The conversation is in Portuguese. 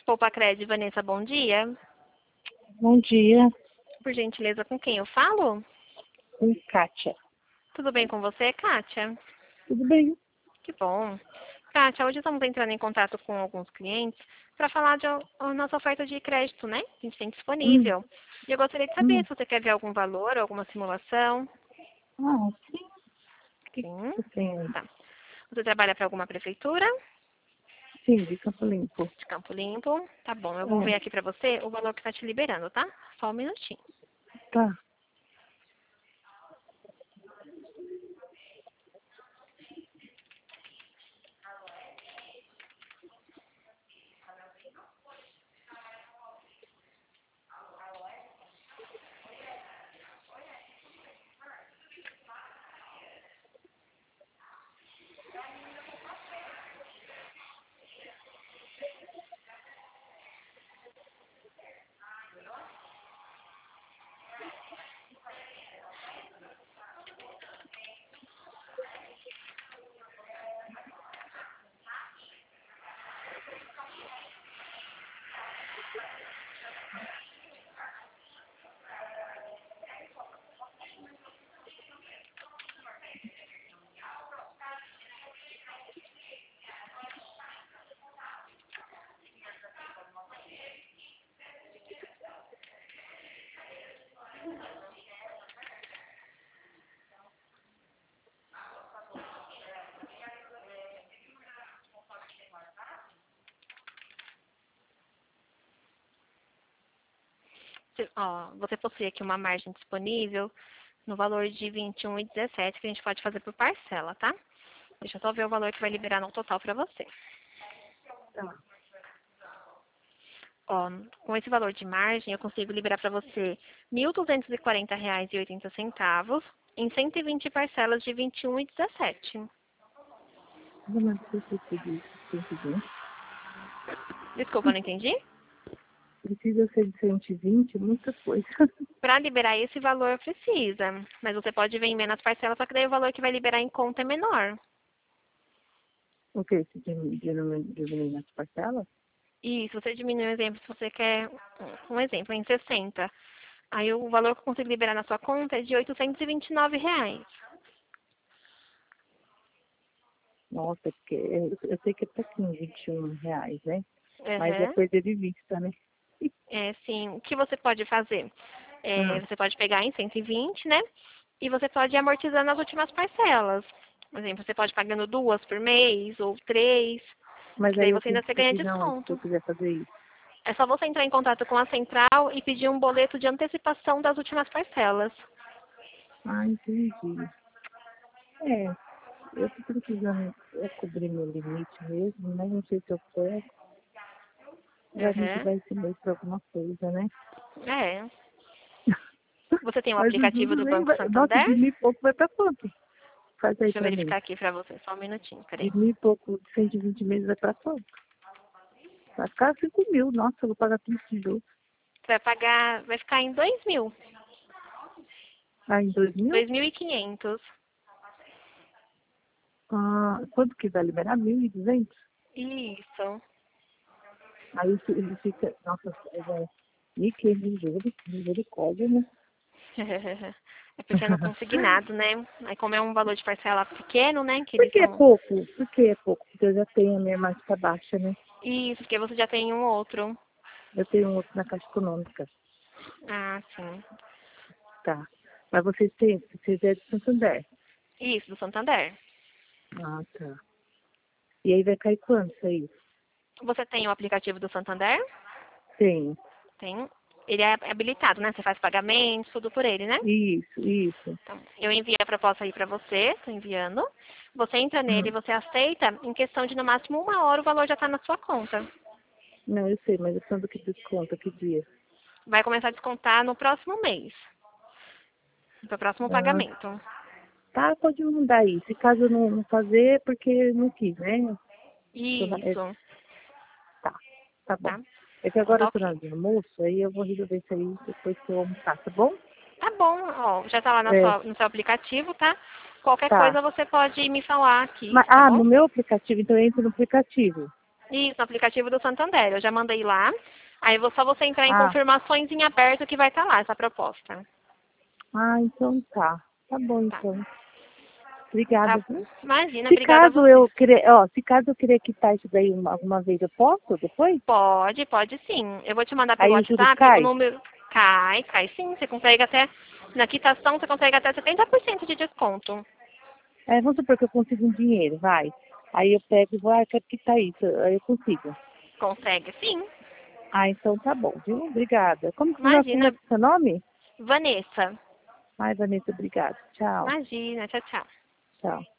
Poupa Cred, Vanessa, bom dia. Bom dia, Por gentileza, com quem eu falo? com Kátia. Tudo bem com você, Kátia? Tudo bem? Que bom. Kátia, hoje estamos entrando em contato com alguns clientes para falar de a nossa oferta de crédito, né? Que a gente tem Hum, disponível. E eu gostaria de saber hum. se você quer ver algum valor, alguma simulação. Sim. O que Sim. você tem aí? Tá. Você trabalha para alguma prefeitura Sim, de Campo Limpo. de Campo Limpo? Tá bom, eu vou ver É, aqui para você o valor que está te liberando, tá? Só um minutinho. tá. Você possui aqui uma margem disponível no valor de 21,17 que a gente pode fazer por parcela, tá? Deixa eu só ver o valor que vai liberar no total para você. Tá. Ó, com esse valor de margem, eu consigo liberar para você R$ 1.240,80 em 120 parcelas de 21,17. Não precisa de 120. Desculpa, não entendi? Precisa ser de 120, muita coisa. Para liberar esse valor precisa, mas você pode ver em menos parcelas, só que daí o valor que vai liberar em conta é menor. O que? Se diminuir nas parcelas? E se você diminuir um exemplo, se você quer um exemplo em 60, aí o valor que eu consigo liberar na sua conta é de R$ 829. Nossa, porque eu sei que é pouquinho, R$ 21, né? Mas é Uhum. perder de vista, né? É, sim. O que você pode fazer? Ah, Você pode pegar em 120, né? E você pode ir amortizando as últimas parcelas. Por exemplo, você pode ir pagando 2 por mês ou 3, mas que aí daí eu você ainda tenho você que ganha pedir na onde se eu desconto. quiser fazer isso. É só você entrar em contato com a central e pedir um boleto de antecipação das últimas parcelas. Ah, entendi. É, eu tô precisando cobrir meu limite mesmo, né? Não sei se eu pego. Vai me Uhum. ajudar esse mês pra alguma coisa, né? É. Você tem o Mas os aplicativo juros do nem Banco vai. Nossa, Santander? de 1.000 e pouco vai pra quanto? Faz aí Deixa eu pra mim. verificar aqui pra você, só um minutinho, De peraí. 1.000 e pouco, de 120 meses vai pra quanto? Vai ficar 5.000. Nossa, eu vou pagar tudo de juros. Você vai pagar, vai ficar em 2.000, Ah, em 2.000? 2.500. Ah, quanto que vai liberar? 1.200. Isso. Aí ele fica. Nossa, é 1.500 de juros. Misericórdia, né? É porque é no consignado, né? Aí como é um valor de parcela pequeno, né? Que Por eles que é não. pouco? Por que é pouco? Porque eu já tenho a minha marca baixa, né? Isso, porque você já tem um outro. Eu tenho um outro na Caixa Econômica. Ah, sim. Tá. Mas vocês é de Santander. Isso, do Santander. Ah, tá. E aí vai cair quanto isso aí? Você tem o aplicativo do Santander? Tenho. Tem. Ele é habilitado, né? Você faz pagamentos, tudo por ele, né? Isso, isso. Então, eu envio a proposta aí pra você, tô enviando. Você entra nele, Hum. você aceita, em questão de no máximo 1 hora o valor já tá na sua conta. Não, eu sei, mas quando que desconta? Que dia? Vai começar a descontar no próximo mês, no próximo Ah, pagamento. tá, pode mandar aí. Se caso eu não fazer, é porque não quis, né? Isso, Tá, tá bom. tá? É que Então agora tá eu tô na ok. hora do almoço, aí eu vou resolver isso aí depois que eu almoçar, tá bom? Tá bom, ó, já tá lá É, no seu aplicativo, tá? Qualquer tá. coisa você pode me falar aqui, Mas, tá bom? no meu aplicativo, então eu entro no aplicativo. Isso, no aplicativo do Santander. Eu já mandei lá. Aí só você entrar em Ah, confirmações em aberto que vai estar lá essa proposta. então tá. Tá bom, Tá. então. Tá. Obrigada, viu? Imagina, Se obrigada a caso você. eu querer, ó, se caso eu querer quitar isso daí alguma vez, eu posso depois? Pode sim. Eu vou te mandar pelo Aí o juros WhatsApp o cai? número. Cai sim. Você consegue até, na quitação, você consegue até 70% de desconto. Vamos supor que eu consigo um dinheiro, vai. Aí eu pego e vou, eu quero quitar isso, aí eu consigo. Consegue sim. Então tá bom, viu? Obrigada. Como é Imagina, que é seu nome? Vanessa. Vanessa, obrigada. Tchau, Imagina, tchau, tchau. tchau.